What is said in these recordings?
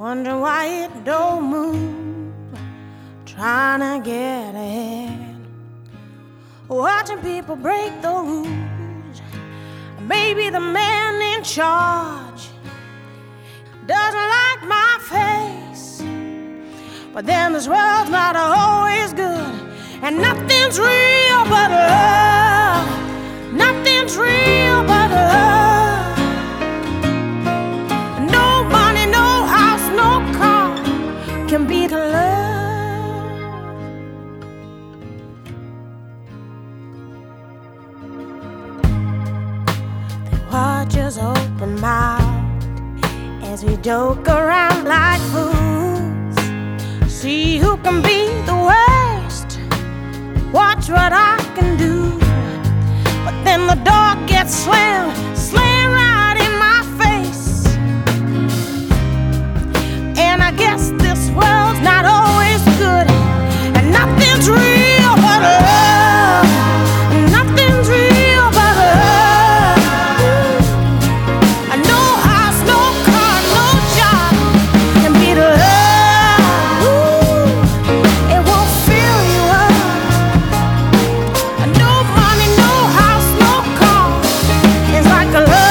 wondering why it don't move, trying to get ahead, watching people break the rules. Maybe the man in charge doesn't like my face, but then this world's not always good, and nothing's real but love. Nothing's real but love. No money, no house, no car can beat love. They watch us open mouthed as we joke around like fools. See who can be the worst. Watch what I can do. But then the door gets slammed right in my face. And I guess this world's not always good, and nothing's real but love. Nothing's real but love. No house, no car, no job can beat love. It won't fill you up. No money, no house, no car. It's like a love.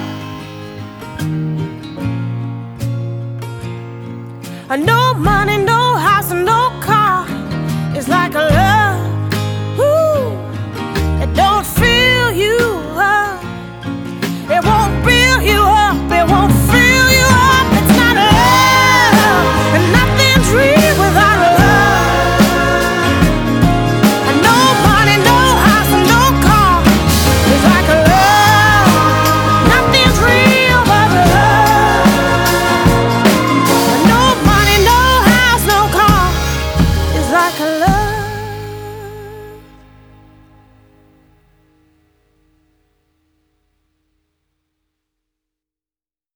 No money, no